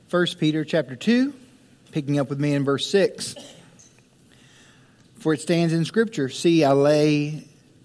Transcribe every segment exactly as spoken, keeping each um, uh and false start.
First Peter chapter two, picking up with me in verse six. For it stands in Scripture, see, I lay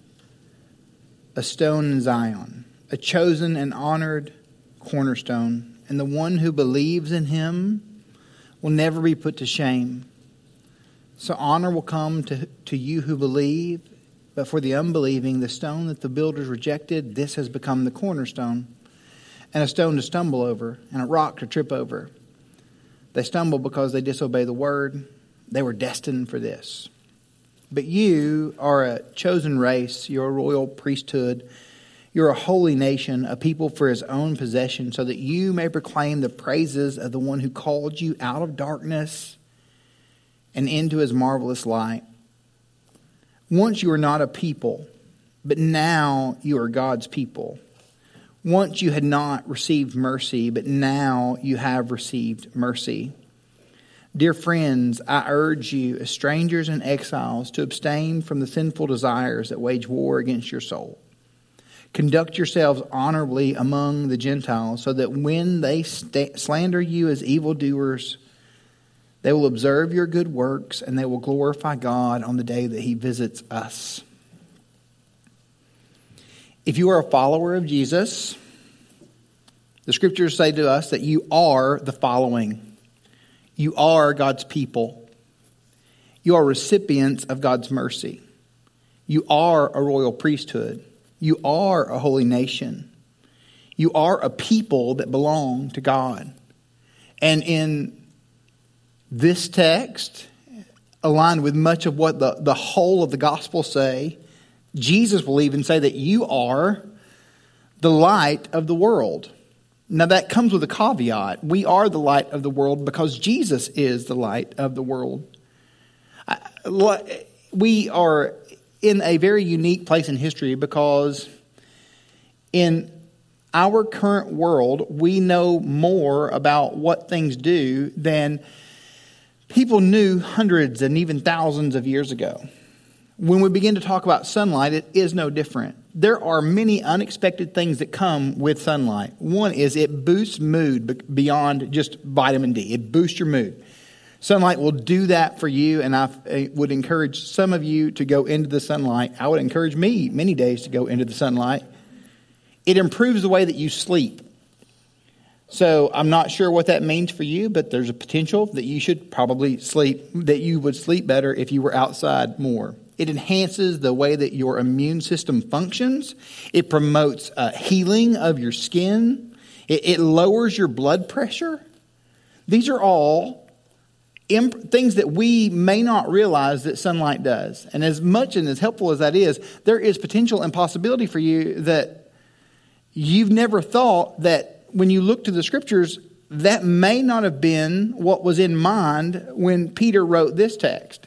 a stone in Zion, a chosen and honored cornerstone, and the one who believes in him will never be put to shame. So honor will come to, to you who believe, but for the unbelieving, the stone that the builders rejected, this has become the cornerstone, and a stone to stumble over, and a rock to trip over. They stumble because they disobey the word. They were destined for this. But you are a chosen race, you're a royal priesthood, you're a holy nation, a people for his own possession, so that you may proclaim the praises of the one who called you out of darkness and into his marvelous light. Once you were not a people, but now you are God's people. Once you had not received mercy, but now you have received mercy. Dear friends, I urge you, as strangers and exiles, to abstain from the sinful desires that wage war against your soul. Conduct yourselves honorably among the Gentiles, so that when they st- slander you as evildoers, they will observe your good works, and they will glorify God on the day that he visits us. If you are a follower of Jesus, the Scriptures say to us that you are the following. You are God's people. You are recipients of God's mercy. You are a royal priesthood. You are a holy nation. You are a people that belong to God. And in this text, aligned with much of what the, the whole of the gospel say, Jesus will even say that you are the light of the world. Now that comes with a caveat. We are the light of the world because Jesus is the light of the world. We are in a very unique place in history because in our current world, we know more about what things do than people knew hundreds and even thousands of years ago. When we begin to talk about sunlight, it is no different. There are many unexpected things that come with sunlight. One is it boosts mood beyond just vitamin D. It boosts your mood. Sunlight will do that for you, and I would encourage some of you to go into the sunlight. I would encourage me many days to go into the sunlight. It improves the way that you sleep. So I'm not sure what that means for you, but there's a potential that you should probably sleep, that you would sleep better if you were outside more. It enhances the way that your immune system functions. It promotes uh, healing of your skin. It, it lowers your blood pressure. These are all imp- things that we may not realize that sunlight does. And as much and as helpful as that is, there is potential and possibility for you that you've never thought that when you look to the Scriptures, that may not have been what was in mind when Peter wrote this text.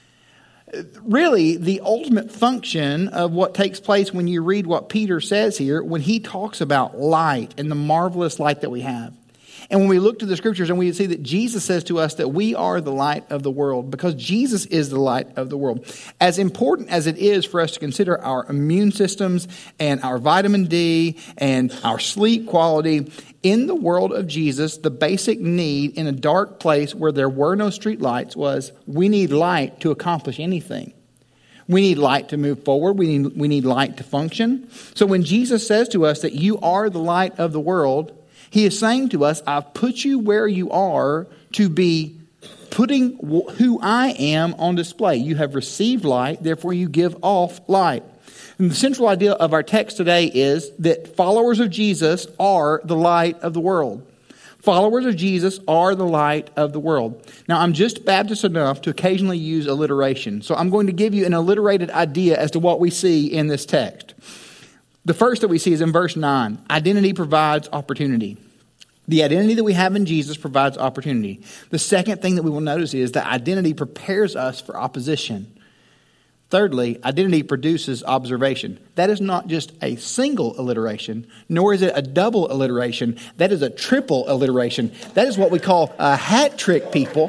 Really, the ultimate function of what takes place when you read what Peter says here, when he talks about light and the marvelous light that we have. And when we look to the Scriptures and we see that Jesus says to us that we are the light of the world because Jesus is the light of the world. As important as it is for us to consider our immune systems and our vitamin D and our sleep quality, in the world of Jesus, the basic need in a dark place where there were no street lights was we need light to accomplish anything. We need light to move forward. We need, we need light to function. So when Jesus says to us that you are the light of the world, he is saying to us, I've put you where you are to be putting who I am on display. You have received light, therefore you give off light. And the central idea of our text today is that followers of Jesus are the light of the world. Followers of Jesus are the light of the world. Now, I'm just Baptist enough to occasionally use alliteration. So I'm going to give you an alliterated idea as to what we see in this text. The first that we see is in verse nine. Identity provides opportunity. The identity that we have in Jesus provides opportunity. The second thing that we will notice is that identity prepares us for opposition. Thirdly, identity produces observation. That is not just a single alliteration, nor is it a double alliteration. That is a triple alliteration. That is what we call a hat trick, people.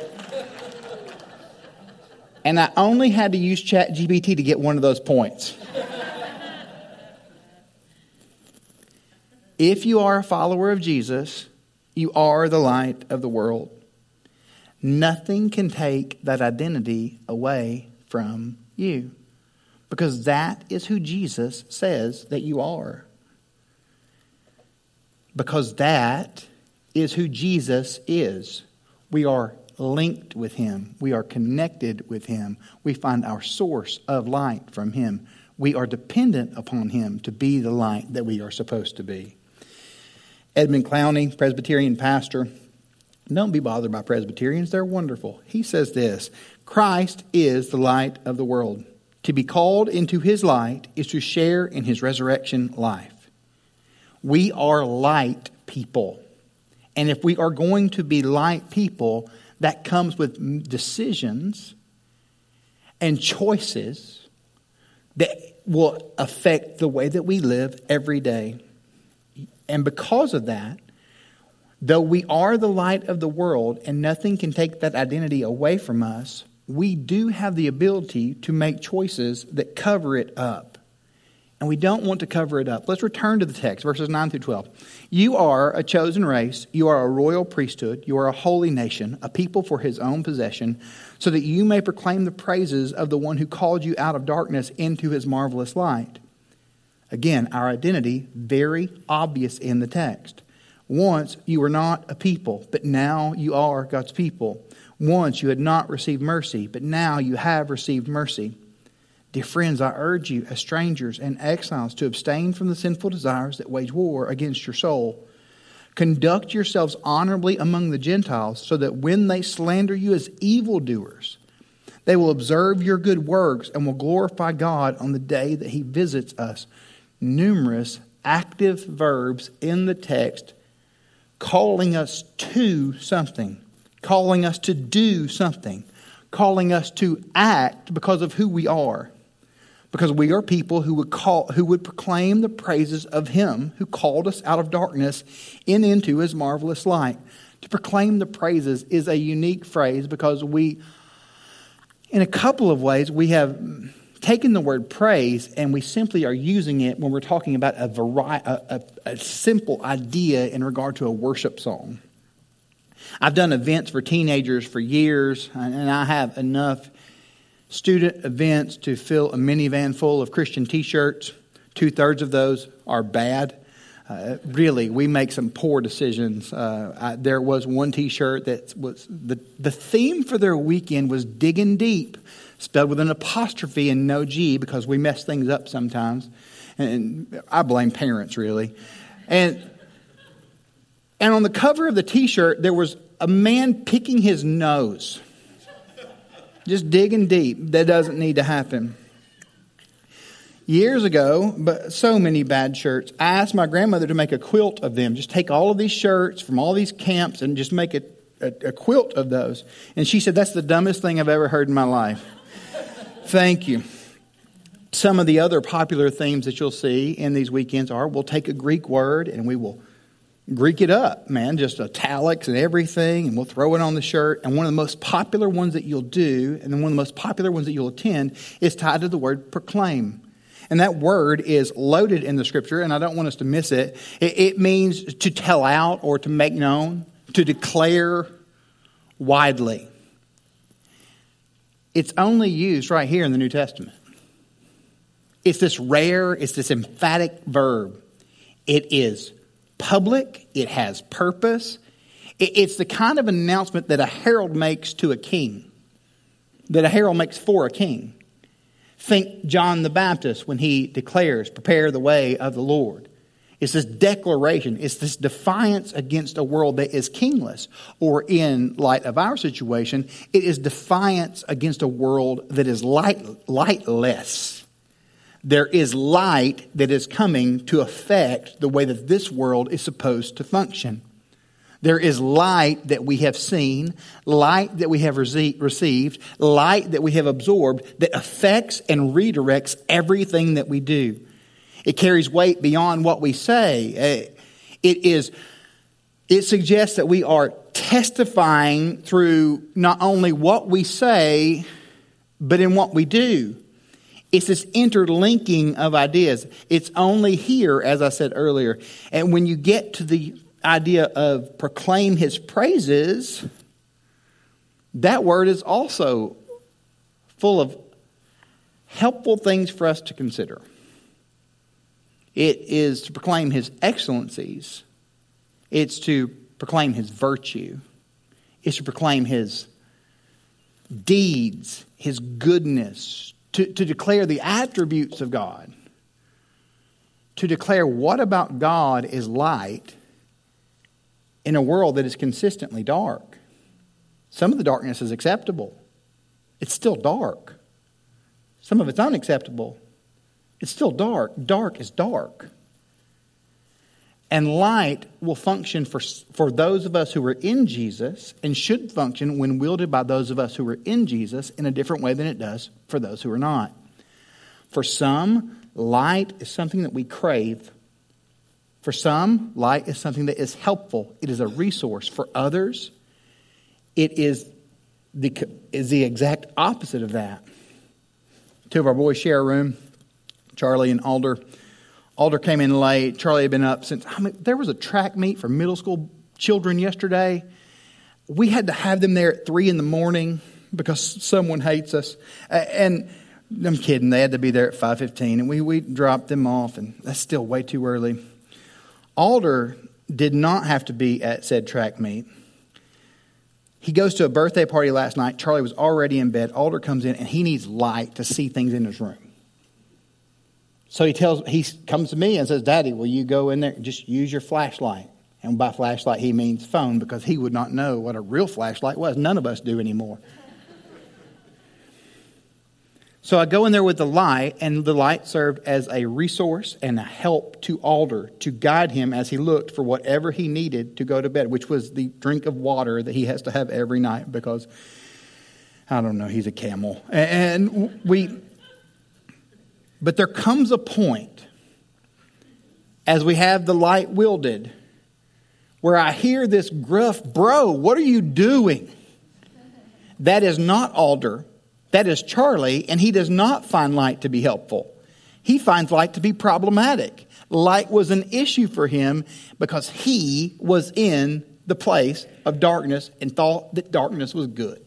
And I only had to use ChatGPT to get one of those points. If you are a follower of Jesus, You are the light of the world. Nothing can take that identity away from you, because that is who Jesus says that you are. Because that is who Jesus is. We are linked with him. We are connected with him. We find our source of light from him. We are dependent upon him to be the light that we are supposed to be. Edmund Clowney, Presbyterian pastor. Don't be bothered by Presbyterians. They're wonderful. He says this: Christ is the light of the world. To be called into his light is to share in his resurrection life. We are light people. And if we are going to be light people, that comes with decisions and choices that will affect the way that we live every day. And because of that, though we are the light of the world and nothing can take that identity away from us, we do have the ability to make choices that cover it up. And we don't want to cover it up. Let's return to the text, verses nine through twelve. You are a chosen race. You are a royal priesthood. You are a holy nation, a people for his own possession, so that you may proclaim the praises of the one who called you out of darkness into his marvelous light. Again, our identity, very obvious in the text. Once you were not a people, but now you are God's people. Once you had not received mercy, but now you have received mercy. Dear friends, I urge you as strangers and exiles to abstain from the sinful desires that wage war against your soul. Conduct yourselves honorably among the Gentiles, so that when they slander you as evildoers, they will observe your good works and will glorify God on the day that he visits us. Numerous active verbs in the text calling us to something, calling us to do something, calling us to act because of who we are. Because we are people who would call, who would proclaim the praises of him who called us out of darkness and into his marvelous light. To proclaim the praises is a unique phrase because we, in a couple of ways, we have taken the word praise and we simply are using it when we're talking about a, vari- a, a, a simple idea in regard to a worship song. I've done events for teenagers for years, and I have enough student events to fill a minivan full of Christian t-shirts. Two-thirds of those are bad. Uh, really, we make some poor decisions. Uh, I, there was one t-shirt that was, the, the theme for their weekend was digging deep, spelled with an apostrophe and no G because we mess things up sometimes. And I blame parents, really. And, and on the cover of the t-shirt, there was a man picking his nose. Just digging deep. That doesn't need to happen. Years ago, but so many bad shirts, I asked my grandmother to make a quilt of them. Just take all of these shirts from all these camps and just make a, a, a quilt of those. And she said, that's the dumbest thing I've ever heard in my life. Thank you. Some of the other popular themes that you'll see in these weekends are, we'll take a Greek word and we will Greek it up, man, just italics and everything, and we'll throw it on the shirt. And one of the most popular ones that you'll do, and then one of the most popular ones that you'll attend, is tied to the word proclaim. And that word is loaded in the scripture, and I don't want us to miss it. It, it means to tell out or to make known, to declare widely. It's only used right here in the New Testament. It's this rare, it's this emphatic verb. It is public, it has purpose. It's the kind of announcement that a herald makes to a king, that a herald makes for a king. Think John the Baptist when he declares, prepare the way of the Lord. It's this declaration, it's this defiance against a world that is kingless. Or in light of our situation, it is defiance against a world that is light, lightless. There is light that is coming to affect the way that this world is supposed to function. There is light that we have seen, light that we have rece- received, light that we have absorbed that affects and redirects everything that we do. It carries weight beyond what we say. It is, it suggests that we are testifying through not only what we say, but in what we do. It's this interlinking of ideas. It's only here, as I said earlier. And when you get to the idea of proclaim his praises, that word is also full of helpful things for us to consider. It is to proclaim his excellencies. It's to proclaim his virtue. It's to proclaim his deeds, his goodness, to, to declare the attributes of God, to declare what about God is light in a world that is consistently dark. Some of the darkness is acceptable. It's still dark. Some of it's unacceptable. It's still dark. Dark is dark. And light will function for, for those of us who are in Jesus, and should function when wielded by those of us who are in Jesus in a different way than it does for those who are not. For some, light is something that we crave. For some, light is something that is helpful. It is a resource. For others, it is the, is the exact opposite of that. Two of our boys share a room, Charlie and Alder. Alder came in late. Charlie had been up since, I mean, there was a track meet for middle school children yesterday. We had to have them there at three in the morning because someone hates us. And I'm kidding, they had to be there at five fifteen. And we, we dropped them off, and that's still way too early. Alder did not have to be at said track meet. He goes to a birthday party last night. Charlie was already in bed. Alder comes in, and he needs light to see things in his room. So he tells, he comes to me and says, "Daddy, will you go in there and just use your flashlight?" And by flashlight, he means phone, because he would not know what a real flashlight was. None of us do anymore. So I go in there with the light, and the light served as a resource and a help to Alder to guide him as he looked for whatever he needed to go to bed, which was the drink of water that he has to have every night because, I don't know, he's a camel. And we, but there comes a point as we have the light wielded where I hear this gruff, "Bro, what are you doing?" That is not Alder. That is Charlie, and he does not find light to be helpful. He finds light to be problematic. Light was an issue for him because he was in the place of darkness and thought that darkness was good.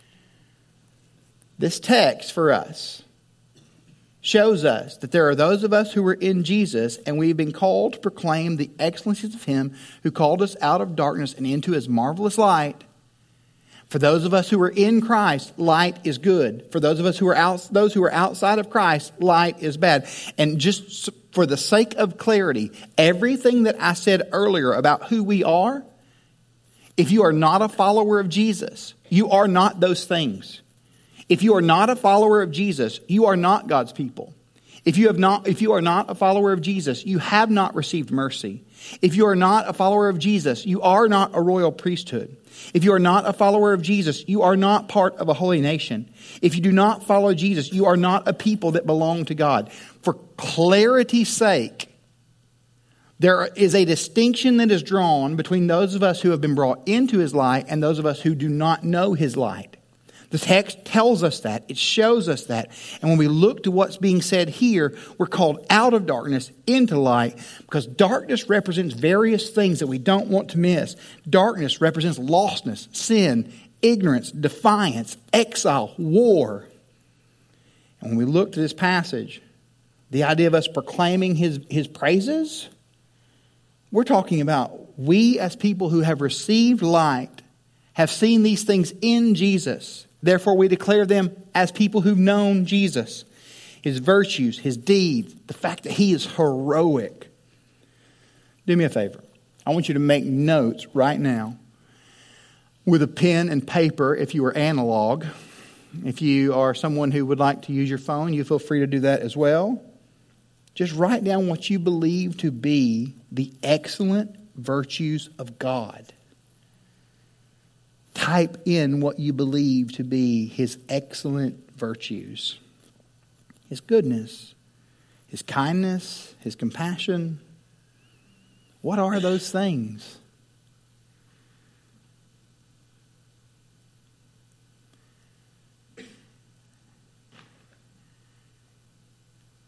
This text for us shows us that there are those of us who are in Jesus, and we've been called to proclaim the excellencies of him who called us out of darkness and into his marvelous light. For those of us who are in Christ, light is good. For those of us who are out, those who are outside of Christ, light is bad. And just for the sake of clarity, everything that I said earlier about who we are, if you are not a follower of Jesus, you are not those things. If you are not a follower of Jesus, you are not God's people. If you have not, if you are not a follower of Jesus, you have not received mercy. If you are not a follower of Jesus, you are not a royal priesthood. If you are not a follower of Jesus, you are not part of a holy nation. If you do not follow Jesus, you are not a people that belong to God. For clarity's sake, there is a distinction that is drawn between those of us who have been brought into his light and those of us who do not know his light. The text tells us that. It shows us that. And when we look to what's being said here, we're called out of darkness into light, because darkness represents various things that we don't want to miss. Darkness represents lostness, sin, ignorance, defiance, exile, war. And when we look to this passage, the idea of us proclaiming his, his praises, we're talking about we as people who have received light have seen these things in Jesus. Therefore, we declare them as people who've known Jesus, his virtues, his deeds, the fact that he is heroic. Do me a favor. I want you to make notes right now with a pen and paper if you are analog. If you are someone who would like to use your phone, you feel free to do that as well. Just write down what you believe to be the excellent virtues of God. Type in what you believe to be his excellent virtues. His goodness, his kindness, his compassion. What are those things?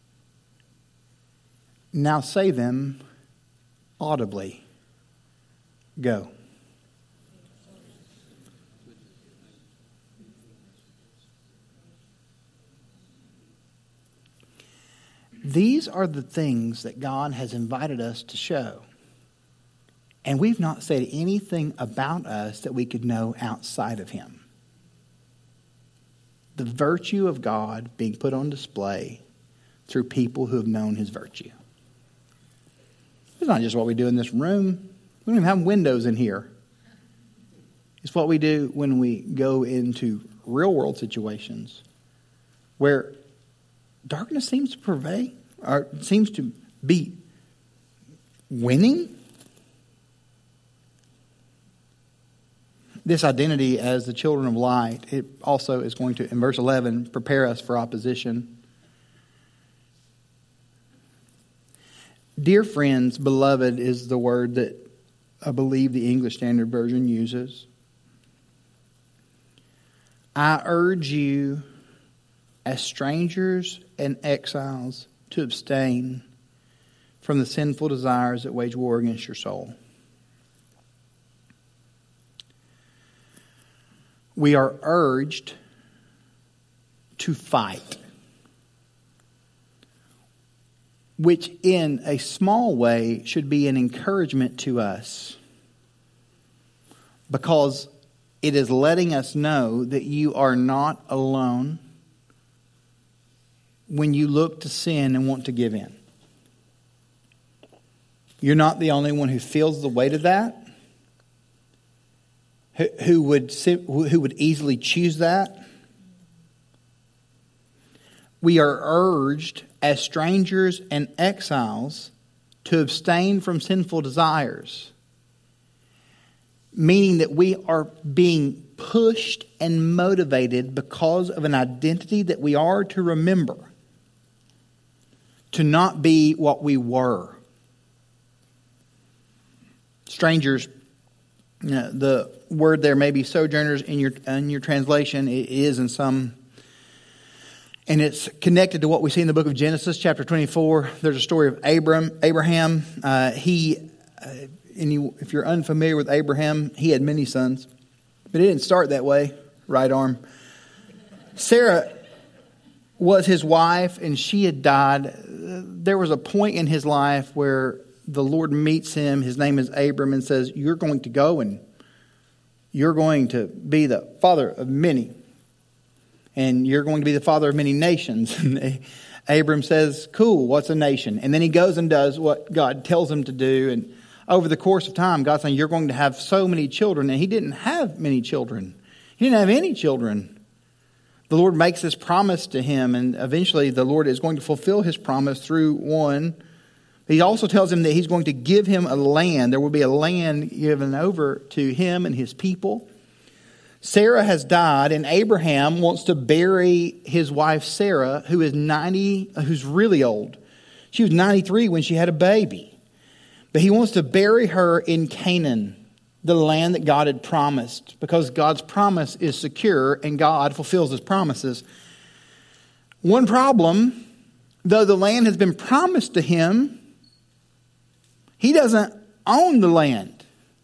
Now say them audibly. Go. These are the things that God has invited us to show. And we've not said anything about us that we could know outside of Him. The virtue of God being put on display through people who have known His virtue. It's not just what we do in this room. We don't even have windows in here. It's what we do when we go into real world situations where darkness seems to prevail, or seems to be winning. This identity as the children of light, it also is going to, in verse eleven, prepare us for opposition. Dear friends, beloved is the word that I believe the English Standard Version uses. I urge you as strangers and exiles to abstain from the sinful desires that wage war against your soul. We are urged to fight, which in a small way should be an encouragement to us, because it is letting us know that you are not alone when you look to sin and want to give in. You're not the only one who feels the weight of that, who, who would who would easily choose that. We are urged as strangers and exiles to abstain from sinful desires, meaning that we are being pushed and motivated because of an identity that we are to remember, to not be what we were. Strangers, you know, the word there may be sojourners in your in your translation. It is in some, and it's connected to what we see in the book of Genesis, chapter twenty-four. There's a story of Abram, Abraham. Uh, he, uh, and you, if you're unfamiliar with Abraham, he had many sons, but it didn't start that way. Right arm. Sarah was his wife, and she had died. There was a point in his life where the Lord meets him. His name is Abram, and says, "You're going to go and you're going to be the father of many. And you're going to be the father of many nations." And Abram says, "Cool, what's a nation?" And then he goes and does what God tells him to do. And over the course of time, God's saying, "You're going to have so many children." And he didn't have many children. He didn't have any children. The Lord makes this promise to him, and eventually the Lord is going to fulfill His promise through one. He also tells him that He's going to give him a land. There will be a land given over to him and his people. Sarah has died, and Abraham wants to bury his wife Sarah, who is ninety, who's really old. She was ninety-three when she had a baby. But he wants to bury her in Canaan, the land that God had promised, because God's promise is secure and God fulfills His promises. One problem, though the land has been promised to him, he doesn't own the land.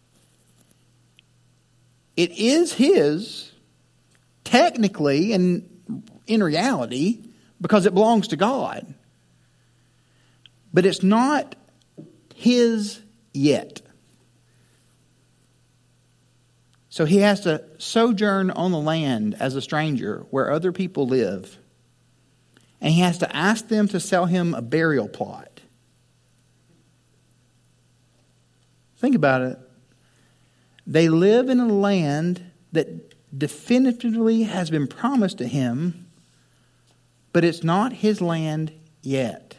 It is his, technically and in reality, because it belongs to God. But it's not his yet. So he has to sojourn on the land as a stranger where other people live. And he has to ask them to sell him a burial plot. Think about it. They live in a land that definitively has been promised to him, but it's not his land yet.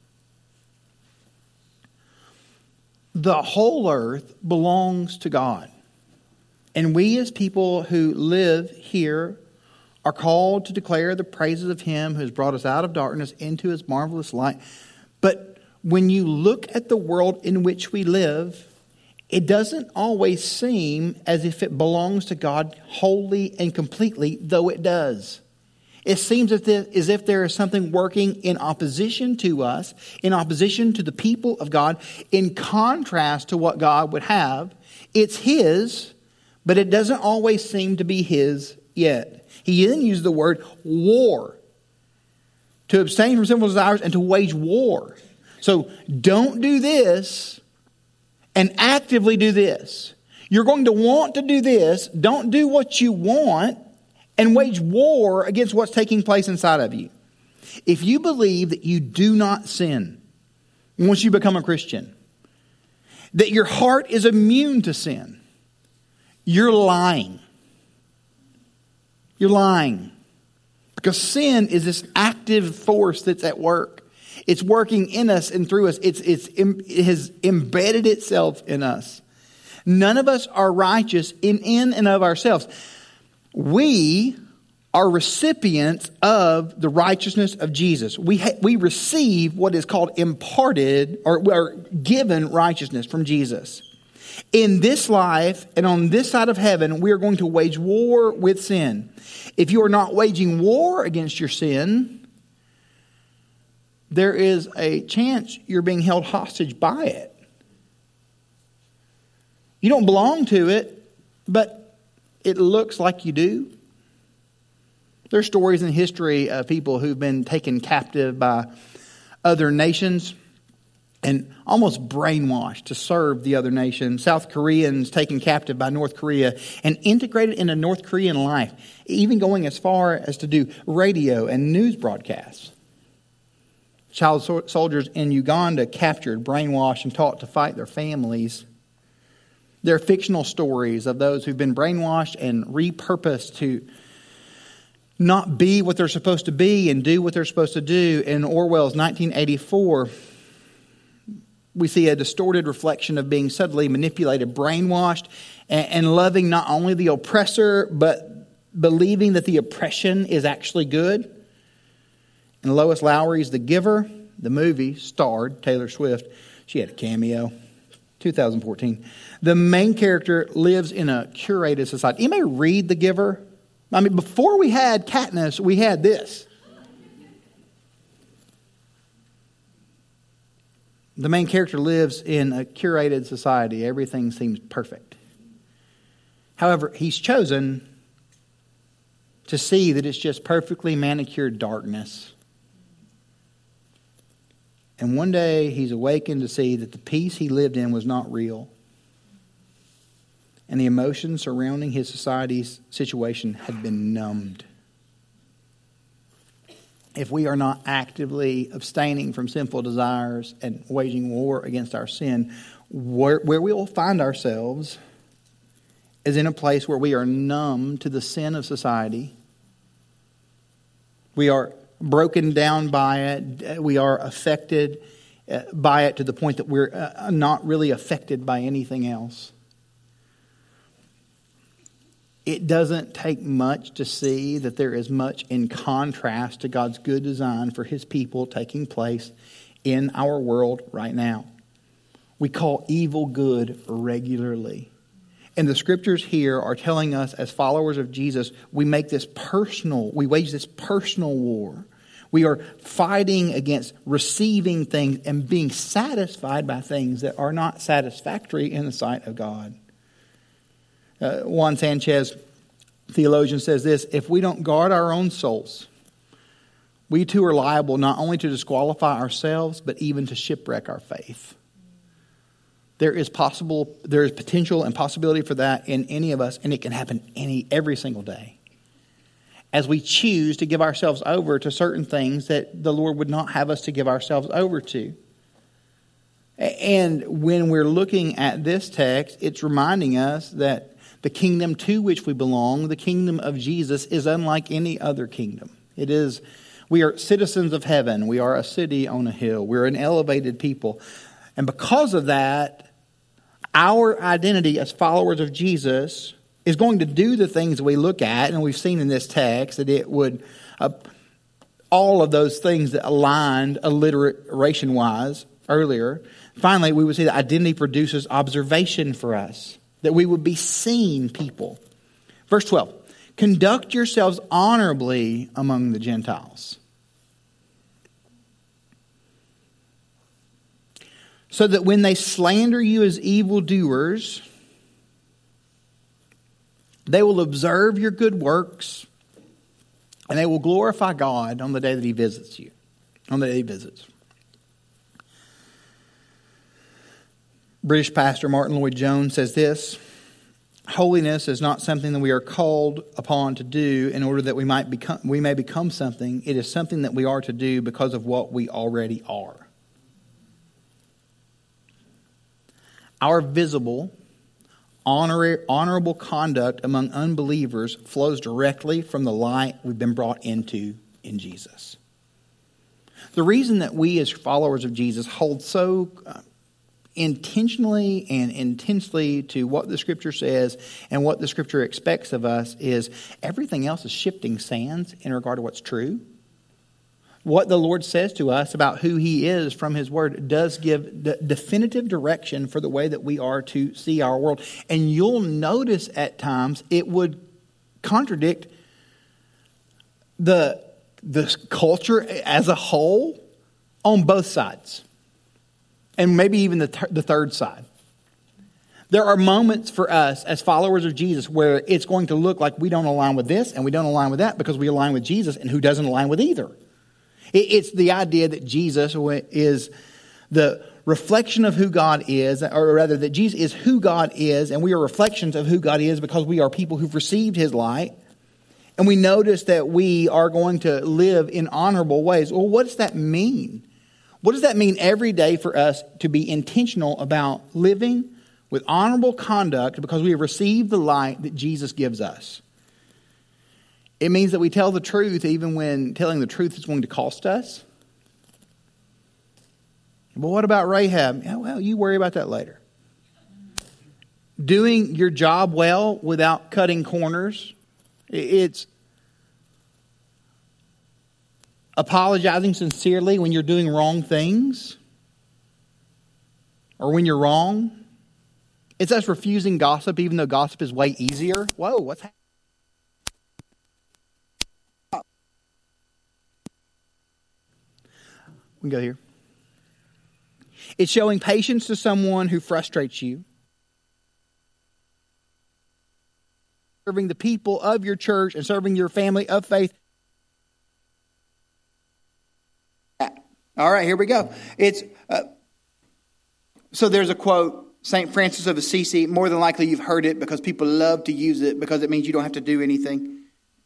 The whole earth belongs to God. And we as people who live here are called to declare the praises of Him who has brought us out of darkness into His marvelous light. But when you look at the world in which we live, it doesn't always seem as if it belongs to God wholly and completely, though it does. It seems as if there is something working in opposition to us, in opposition to the people of God, in contrast to what God would have, It's his, but it doesn't always seem to be his yet. He then used the word war. To abstain from sinful desires and to wage war. So don't do this and actively do this. You're going to want to do this. Don't do what you want and wage war against what's taking place inside of you. If you believe that you do not sin once you become a Christian, that your heart is immune to sin, you're lying. You're lying. Because sin is this active force that's at work. It's working in us and through us. It's, it's, it has embedded itself in us. None of us are righteous in, in and of ourselves. We are recipients of the righteousness of Jesus. We, ha- we receive what is called imparted or, or given righteousness from Jesus. In this life and on this side of heaven, we are going to wage war with sin. If you are not waging war against your sin, there is a chance you're being held hostage by it. You don't belong to it, but it looks like you do. There are stories in history of people who've been taken captive by other nations and almost brainwashed to serve the other nation. South Koreans taken captive by North Korea and integrated into North Korean life, even going as far as to do radio and news broadcasts. Child so- soldiers in Uganda captured, brainwashed, and taught to fight their families. There are fictional stories of those who've been brainwashed and repurposed to not be what they're supposed to be and do what they're supposed to do. In Orwell's nineteen eighty-four, we see a distorted reflection of being subtly manipulated, brainwashed, and, and loving not only the oppressor, but believing that the oppression is actually good. And Lois Lowry's The Giver, the movie, starred Taylor Swift. She had a cameo. two thousand fourteen. The main character lives in a curated society. You may read The Giver. I mean, before we had Katniss, we had this. The main character lives in a curated society. Everything seems perfect. However, he's chosen to see that it's just perfectly manicured darkness. And one day he's awakened to see that the peace he lived in was not real. And the emotions surrounding his society's situation had been numbed. If we are not actively abstaining from sinful desires and waging war against our sin, where, where we will find ourselves is in a place where we are numb to the sin of society. We are broken down by it. We are affected by it to the point that we're not really affected by anything else. It doesn't take much to see that there is much in contrast to God's good design for His people taking place in our world right now. We call evil good regularly. And the scriptures here are telling us as followers of Jesus, we make this personal, we wage this personal war. We are fighting against receiving things and being satisfied by things that are not satisfactory in the sight of God. Uh, Juan Sanchez, theologian, says this: if we don't guard our own souls, we too are liable not only to disqualify ourselves, but even to shipwreck our faith. There is possible, there is potential and possibility for that in any of us, and it can happen any every single day. As we choose to give ourselves over to certain things that the Lord would not have us to give ourselves over to. And when we're looking at this text, it's reminding us that the kingdom to which we belong, the kingdom of Jesus, is unlike any other kingdom. It is, we are citizens of heaven. We are a city on a hill. We're an elevated people. And because of that, our identity as followers of Jesus is going to do the things we look at, and we've seen in this text that it would, uh, all of those things that aligned alliteration-wise earlier. Finally, we would see that identity produces observation for us, that we would be seen people. Verse twelve, conduct yourselves honorably among the Gentiles, so that when they slander you as evildoers They will observe your good works, and they will glorify God on the day that he visits you, on the day he visits. British pastor Martin Lloyd-Jones says this: holiness is not something that we are called upon to do in order that we might become we may become something. It is something that we are to do because of what we already are. Our visible, honor, honorable conduct among unbelievers flows directly from the light we've been brought into in Jesus. The reason that we as followers of Jesus hold so uh, intentionally and intensely to what the Scripture says and what the Scripture expects of us is everything else is shifting sands in regard to what's true. What the Lord says to us about who he is from his word does give the definitive direction for the way that we are to see our world. And you'll notice at times it would contradict the, the culture as a whole on both sides. And maybe even the, th- the third side. There are moments for us as followers of Jesus where it's going to look like we don't align with this and we don't align with that because we align with Jesus, and who doesn't align with either. It's the idea that Jesus is the reflection of who God is, or rather that Jesus is who God is, and we are reflections of who God is because we are people who've received his light. And we notice that we are going to live in honorable ways. Well, what does that mean? What does that mean every day for us to be intentional about living with honorable conduct because we have received the light that Jesus gives us? It means that we tell the truth even when telling the truth is going to cost us. But what about Rahab? Yeah, well, you worry about that later. Doing your job well without cutting corners. It's apologizing sincerely when you're doing wrong things or when you're wrong. It's us refusing gossip even though gossip is way easier. Whoa, what's happening? We can go here. It's showing patience to someone who frustrates you. Serving the people of your church and serving your family of faith. All right, here we go. It's uh, so there's a quote, Saint Francis of Assisi. More than likely you've heard it because people love to use it because it means you don't have to do anything.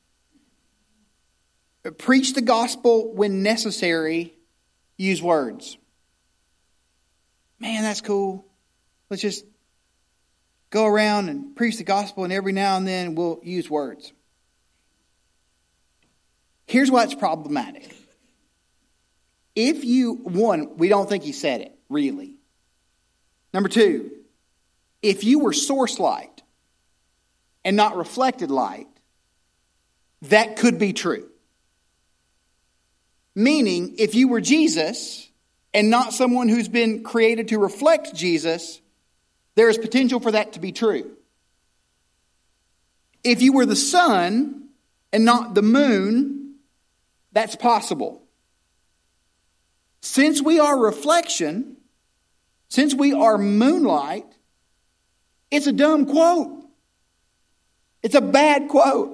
Preach the gospel when necessary. Use words. Man, that's cool. Let's just go around and preach the gospel, and every now and then we'll use words. Here's why it's problematic. If you, one, we don't think he said it, really. Number two, if you were source light and not reflected light, that could be true. Meaning, if you were Jesus and not someone who's been created to reflect Jesus, there is potential for that to be true. If you were the sun and not the moon, that's possible. Since we are reflection, since we are moonlight, it's a dumb quote. It's a bad quote.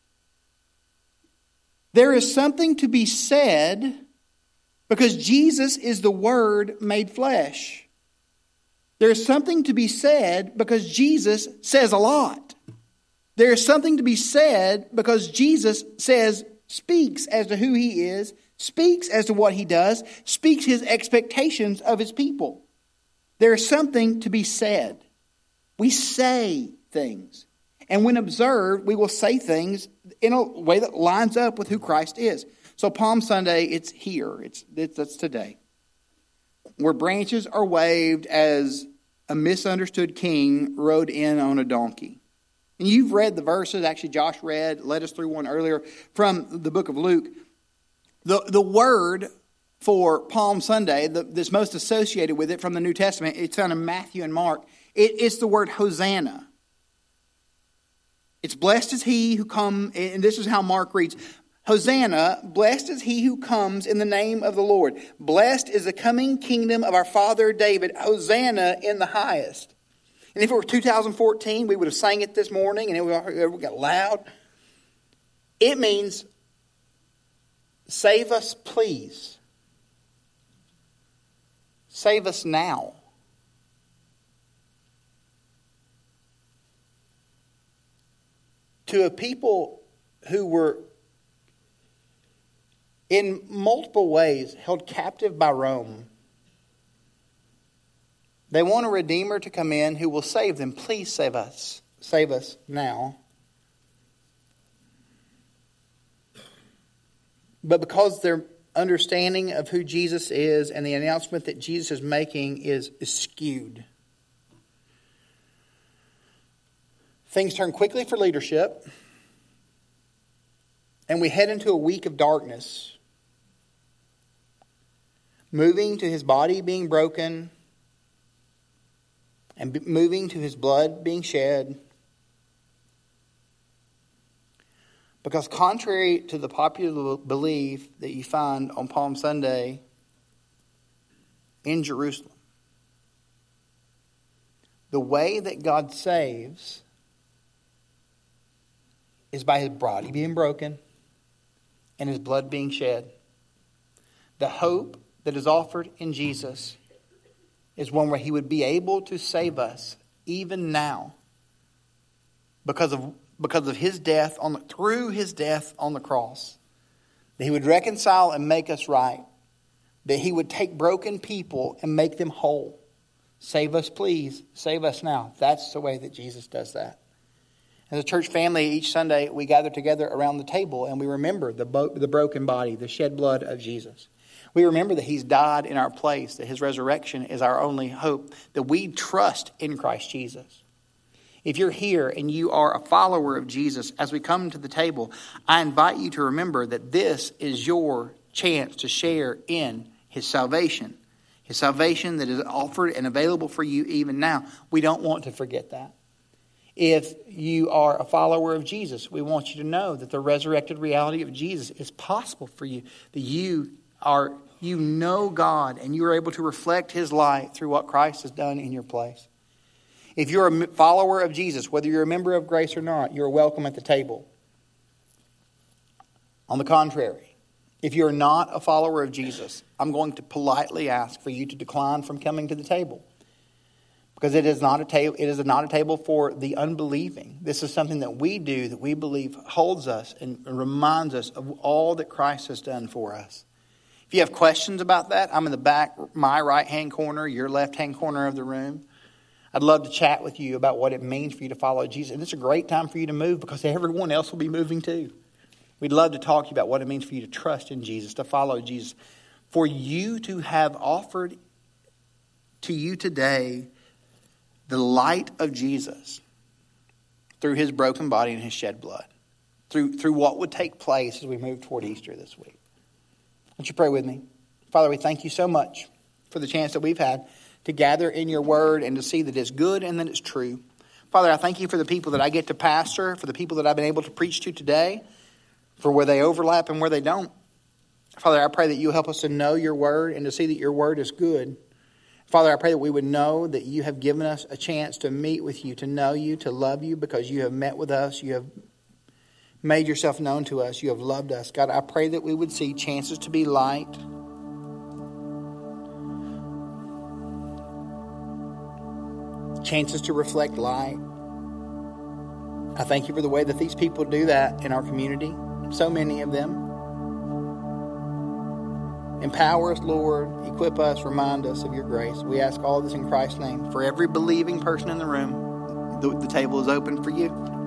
There is something to be said because Jesus is the Word made flesh. There is something to be said because Jesus says a lot. There is something to be said because Jesus says, speaks as to who he is, speaks as to what he does, speaks his expectations of his people. There is something to be said. We say things. And when observed, we will say things in a way that lines up with who Christ is. So Palm Sunday, it's here. It's, it's that's today. Where branches are waved as a misunderstood king rode in on a donkey. And you've read the verses. Actually, Josh read, led us through one earlier from the book of Luke. The, the word for Palm Sunday the, that's most associated with it from the New Testament, it's found in Matthew and Mark. It, it's the word Hosanna. It's blessed is he who comes, and this is how Mark reads, Hosanna, blessed is he who comes in the name of the Lord. Blessed is the coming kingdom of our father David. Hosanna in the highest. And if it were two thousand fourteen, we would have sang it this morning and it would got loud. It means, save us, please. Save us now. To a people who were in multiple ways held captive by Rome, they want a Redeemer to come in who will save them. Please save us. Save us now. But because their understanding of who Jesus is and the announcement that Jesus is making is, is skewed, things turn quickly for leadership, and we head into a week of darkness, moving to his body being broken and moving to his blood being shed. Because contrary to the popular belief that you find on Palm Sunday in Jerusalem, the way that God saves is by his body being broken and his blood being shed. The hope that is offered in Jesus is one where he would be able to save us even now because of because of his death on the, through his death on the cross. That he would reconcile and make us right. That he would take broken people and make them whole. Save us, please. Save us now. That's the way that Jesus does that. As a church family, each Sunday we gather together around the table and we remember the, bo- the broken body, the shed blood of Jesus. We remember that he's died in our place, that his resurrection is our only hope, that we trust in Christ Jesus. If you're here and you are a follower of Jesus, as we come to the table, I invite you to remember that this is your chance to share in his salvation. His salvation that is offered and available for you even now. We don't want to forget that. If you are a follower of Jesus, we want you to know that the resurrected reality of Jesus is possible for you. That you are, you know God and you are able to reflect his light through what Christ has done in your place. If you're a follower of Jesus, whether you're a member of Grace or not, you're welcome at the table. On the contrary, if you're not a follower of Jesus, I'm going to politely ask for you to decline from coming to the table. Because it is not a table, it is not a table for the unbelieving. This is something that we do that we believe holds us and reminds us of all that Christ has done for us. If you have questions about that, I'm in the back, my right-hand corner, your left-hand corner of the room. I'd love to chat with you about what it means for you to follow Jesus. And it's a great time for you to move because everyone else will be moving too. We'd love to talk to you about what it means for you to trust in Jesus, to follow Jesus. For you to have offered to you today the light of Jesus through his broken body and his shed blood. Through, through what would take place as we move toward Easter this week. Won't you pray with me? Father, we thank you so much for the chance that we've had to gather in your word and to see that it's good and that it's true. Father, I thank you for the people that I get to pastor, for the people that I've been able to preach to today, for where they overlap and where they don't. Father, I pray that you help us to know your word and to see that your word is good. Father, I pray that we would know that you have given us a chance to meet with you, to know you, to love you, because you have met with us. You have made yourself known to us. You have loved us. God, I pray that we would see chances to be light, chances to reflect light. I thank you for the way that these people do that in our community. So many of them. Empower us, Lord. Equip us. Remind us of your grace. We ask all this in Christ's name. For every believing person in the room, the, the table is open for you.